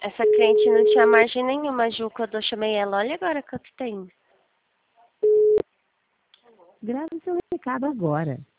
Essa cliente não tinha margem nenhuma, Ju, quando eu chamei ela. Olha agora quanto tem. Grave seu recado agora.